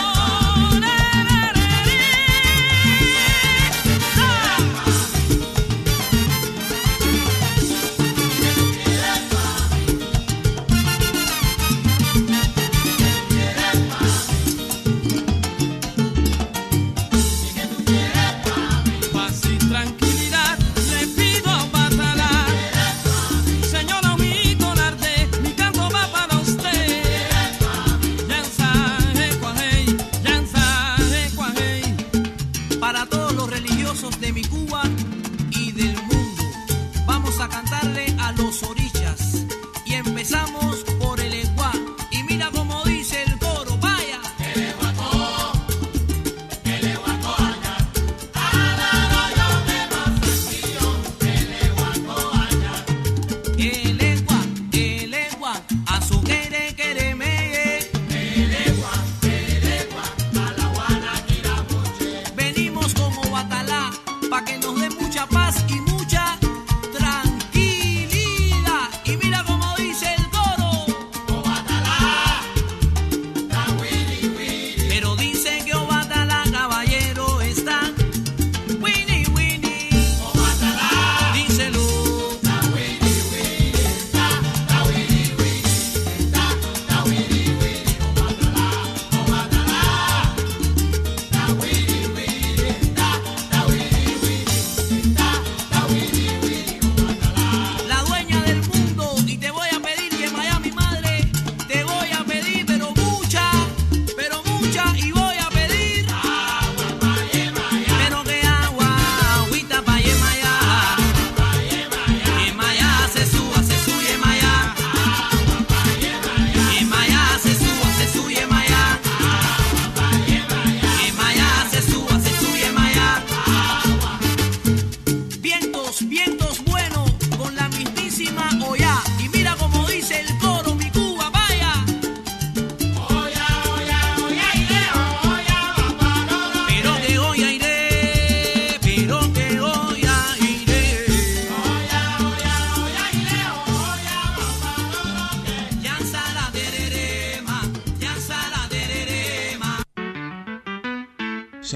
Paz y tranquilidad le pido a Obatala. Señora Omito Narte, mi canto va para usted. Yanza, Cuajey. Para todos los religiosos de mi Cuba y del mundo, vamos a cantarle a los orichas y empezamos por el Egua. Y mira cómo dice el coro, vaya. El Egua, a su quere, venimos como Obatala pa' que nos dé mucha paz y mucha tranquilidad. Y mira cómo dice el coro. Pero dice que Obatala, caballero, está Winnie, Winnie. Díselo.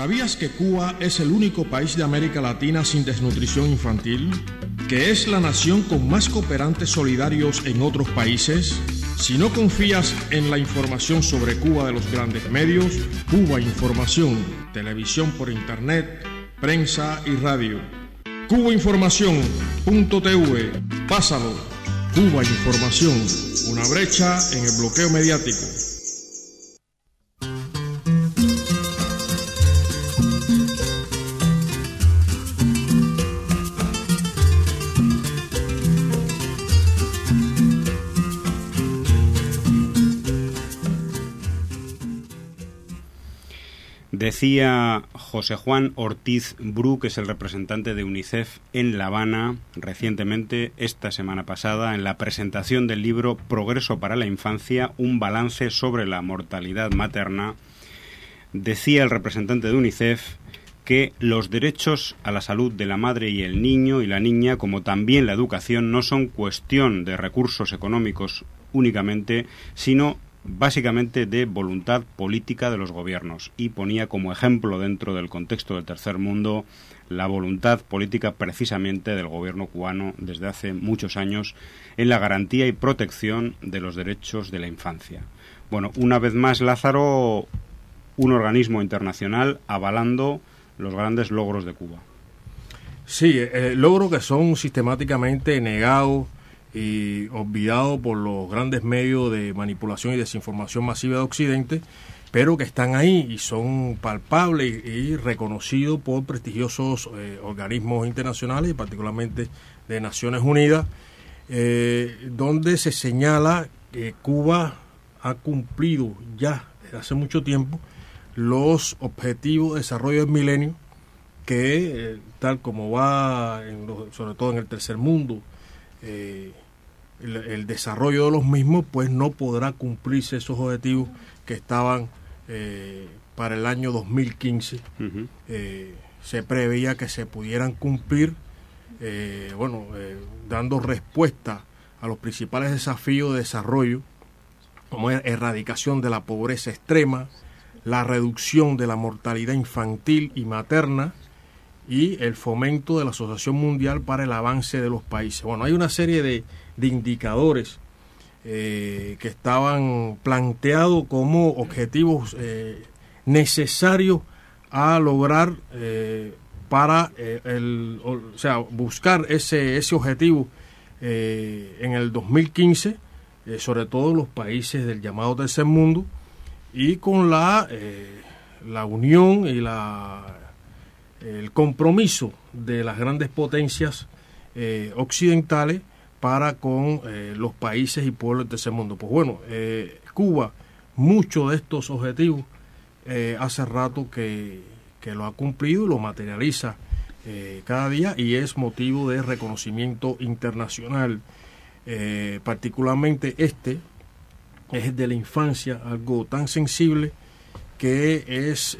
¿Sabías que Cuba es el único país de América Latina sin desnutrición infantil? ¿Que es la nación con más cooperantes solidarios en otros países? Si no confías en la información sobre Cuba de los grandes medios, Cuba Información, televisión por internet, prensa y radio. cubainformación.tv, pásalo. Cuba Información, una brecha en el bloqueo mediático. Decía José Juan Ortiz Bru, que es el representante de UNICEF en La Habana, recientemente, esta semana pasada, en la presentación del libro Progreso para la Infancia, un balance sobre la mortalidad materna. Decía el representante de UNICEF que los derechos a la salud de la madre y el niño y la niña, como también la educación, no son cuestión de recursos económicos únicamente, sino básicamente de voluntad política de los gobiernos, y ponía como ejemplo dentro del contexto del tercer mundo la voluntad política precisamente del gobierno cubano desde hace muchos años en la garantía y protección de los derechos de la infancia. Bueno, una vez más, Lázaro, un organismo internacional avalando los grandes logros de Cuba. Sí, logros que son sistemáticamente negados y olvidado por los grandes medios de manipulación y desinformación masiva de Occidente, pero que están ahí y son palpables y reconocidos por prestigiosos organismos internacionales y particularmente de Naciones Unidas, donde se señala que Cuba ha cumplido ya desde hace mucho tiempo los objetivos de desarrollo del milenio, que tal como va sobre todo en el tercer mundo, el desarrollo de los mismos, pues no podrá cumplirse esos objetivos que estaban para el año 2015. Uh-huh. Se preveía que se pudieran cumplir, dando respuesta a los principales desafíos de desarrollo, como es erradicación de la pobreza extrema, la reducción de la mortalidad infantil y materna, y el fomento de la Asociación Mundial para el Avance de los Países. Bueno, hay una serie de indicadores que estaban planteados como objetivos necesarios a lograr para buscar ese objetivo en el 2015, sobre todo los países del llamado tercer mundo, y con la unión y el compromiso de las grandes potencias occidentales para con los países y pueblos del tercer mundo. Pues bueno, Cuba, muchos de estos objetivos hace rato que lo ha cumplido y lo materializa cada día, y es motivo de reconocimiento internacional. Particularmente este es el de la infancia, algo tan sensible que es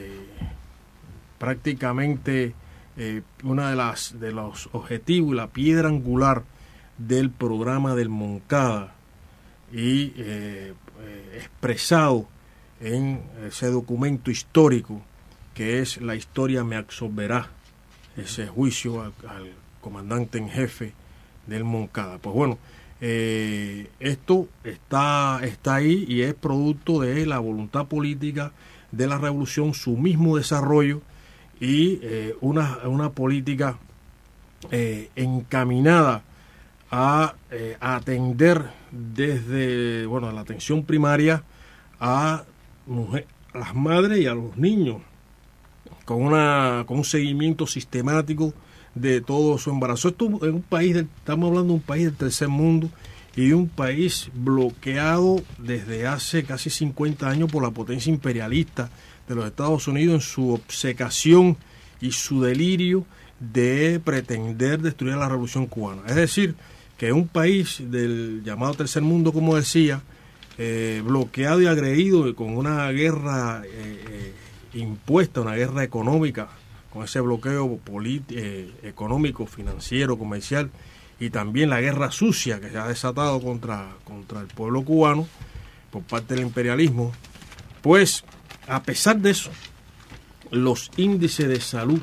prácticamente una de los objetivos y la piedra angular del programa del Moncada, y expresado en ese documento histórico que es La historia me absolverá, ese juicio al comandante en jefe del Moncada. Pues bueno, esto está ahí y es producto de la voluntad política de la revolución, su mismo desarrollo, y una política encaminada a atender desde la atención primaria a las madres y a los niños, con un seguimiento sistemático de todo su embarazo. Esto es un país, estamos hablando de un país del tercer mundo y de un país bloqueado desde hace casi 50 años por la potencia imperialista de los Estados Unidos en su obcecación y su delirio de pretender destruir la revolución cubana. Es decir, que un país del llamado tercer mundo, como decía, bloqueado y agredido con una guerra impuesta, una guerra económica, con ese bloqueo económico, financiero, comercial, y también la guerra sucia que se ha desatado contra el pueblo cubano por parte del imperialismo. Pues, a pesar de eso, los índices de salud.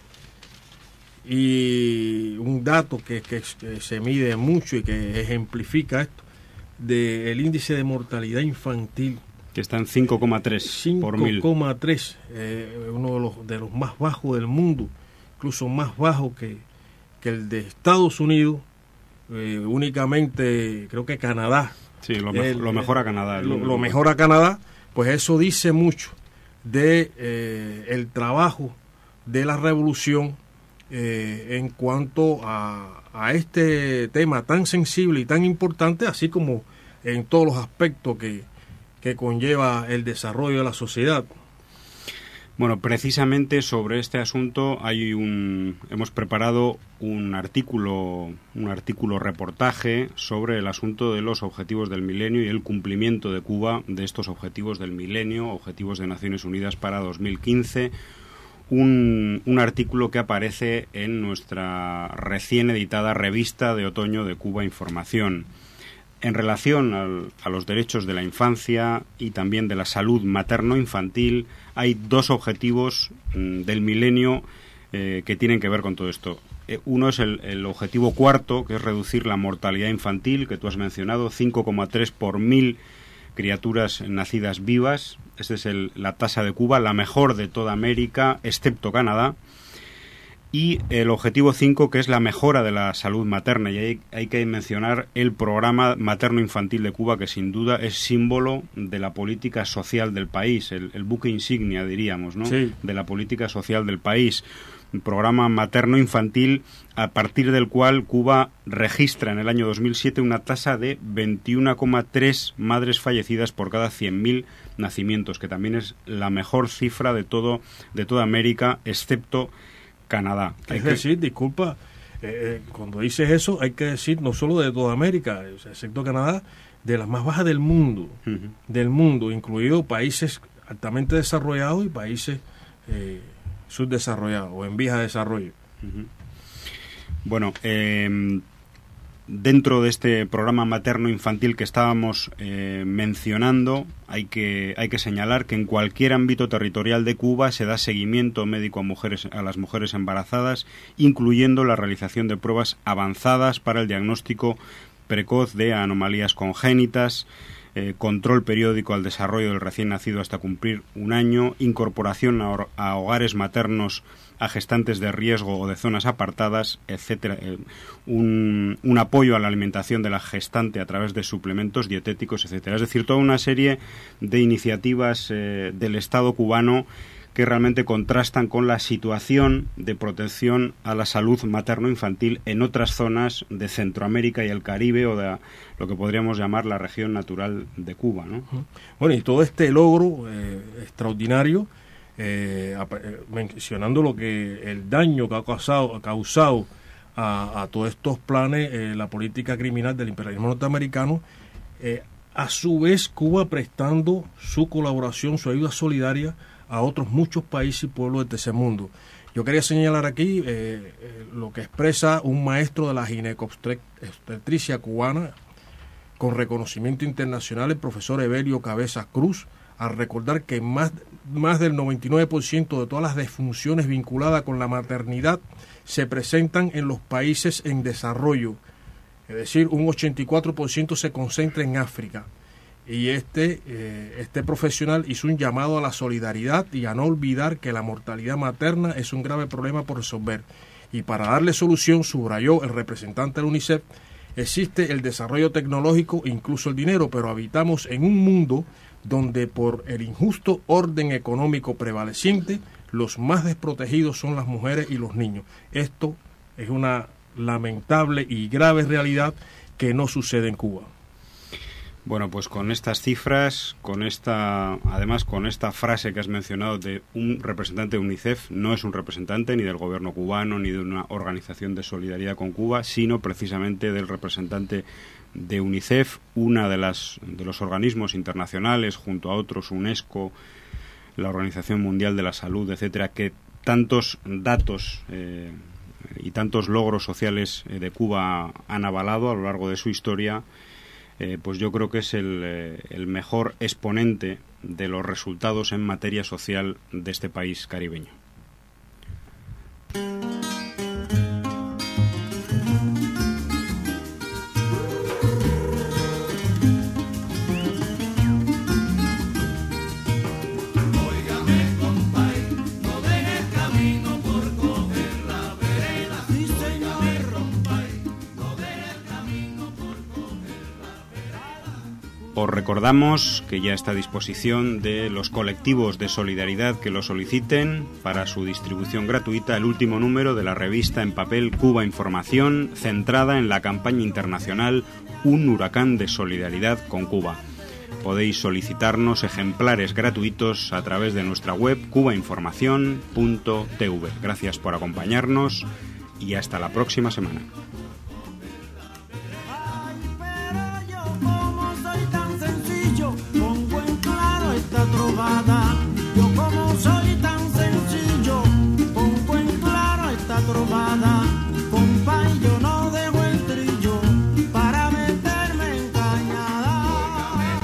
Y un dato que se mide mucho y que ejemplifica esto, del índice de mortalidad infantil, que está en 5,3 por mil. 5,3, uno de los más bajos del mundo, incluso más bajo que el de Estados Unidos, únicamente creo que Canadá. Sí, lo mejor a Canadá. Lo mejor a Canadá, pues eso dice mucho de el trabajo de la revolución en cuanto a este tema tan sensible y tan importante, así como en todos los aspectos que conlleva el desarrollo de la sociedad. Bueno, precisamente sobre este asunto hemos preparado un artículo reportaje sobre el asunto de los objetivos del milenio y el cumplimiento de Cuba de estos objetivos del milenio, objetivos de Naciones Unidas para 2015. Un artículo que aparece en nuestra recién editada revista de otoño de Cuba Información. En relación a los derechos de la infancia y también de la salud materno-infantil, hay dos objetivos del milenio que tienen que ver con todo esto. Uno es el objetivo cuarto, que es reducir la mortalidad infantil, que tú has mencionado, 5,3 por 1000 criaturas nacidas vivas. Esta es la tasa de Cuba, la mejor de toda América, excepto Canadá. Y el objetivo 5, que es la mejora de la salud materna. Y ahí hay que mencionar el programa materno-infantil de Cuba, que sin duda es símbolo de la política social del país, el buque insignia, diríamos, ¿no? Sí. De la política social del país. Un programa materno-infantil a partir del cual Cuba registra en el año 2007 una tasa de 21,3 madres fallecidas por cada 100.000 nacimientos, que también es la mejor cifra de toda América, excepto Canadá. Disculpa, cuando dices eso, hay que decir no solo de toda América, excepto Canadá, de las más bajas del mundo, incluidos países altamente desarrollados y países subdesarrollados o en vías de desarrollo. Bueno, dentro de este programa materno-infantil que estábamos mencionando, hay que señalar que en cualquier ámbito territorial de Cuba se da seguimiento médico a las mujeres embarazadas, incluyendo la realización de pruebas avanzadas para el diagnóstico precoz de anomalías congénitas, control periódico al desarrollo del recién nacido hasta cumplir un año, incorporación a hogares maternos a gestantes de riesgo o de zonas apartadas, etcétera, un apoyo a la alimentación de la gestante a través de suplementos dietéticos, etcétera. Es decir, toda una serie de iniciativas del Estado cubano que realmente contrastan con la situación de protección a la salud materno-infantil en otras zonas de Centroamérica y el Caribe, o de lo que podríamos llamar la región natural de Cuba, ¿no? Bueno, y todo este logro extraordinario, mencionando el daño que ha causado a todos estos planes la política criminal del imperialismo norteamericano, a su vez Cuba prestando su colaboración, su ayuda solidaria a otros muchos países y pueblos del tercer mundo. Yo quería señalar aquí lo que expresa un maestro de la ginecobstetricia cubana con reconocimiento internacional, el profesor Evelio Cabezas Cruz, al recordar que más del 99% de todas las disfunciones vinculadas con la maternidad se presentan en los países en desarrollo, es decir, un 84% se concentra en África. Y este profesional hizo un llamado a la solidaridad y a no olvidar que la mortalidad materna es un grave problema por resolver. Y para darle solución, subrayó el representante del UNICEF, existe el desarrollo tecnológico e incluso el dinero, pero habitamos en un mundo donde por el injusto orden económico prevaleciente, los más desprotegidos son las mujeres y los niños. Esto es una lamentable y grave realidad que no sucede en Cuba. Bueno, pues con estas cifras, además con esta frase que has mencionado de un representante de UNICEF, no es un representante ni del gobierno cubano ni de una organización de solidaridad con Cuba, sino precisamente del representante de UNICEF, una de los organismos internacionales, junto a otros, UNESCO, la Organización Mundial de la Salud, etcétera, que tantos datos y tantos logros sociales de Cuba han avalado a lo largo de su historia. pues yo creo que es el mejor exponente de los resultados en materia social de este país caribeño. Os recordamos que ya está a disposición de los colectivos de solidaridad que lo soliciten para su distribución gratuita el último número de la revista en papel Cuba Información, centrada en la campaña internacional Un huracán de solidaridad con Cuba. Podéis solicitarnos ejemplares gratuitos a través de nuestra web cubainformacion.tv. Gracias por acompañarnos y hasta la próxima semana.